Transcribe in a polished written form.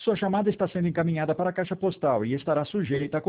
Sua chamada está sendo encaminhada para a caixa postal e estará sujeita a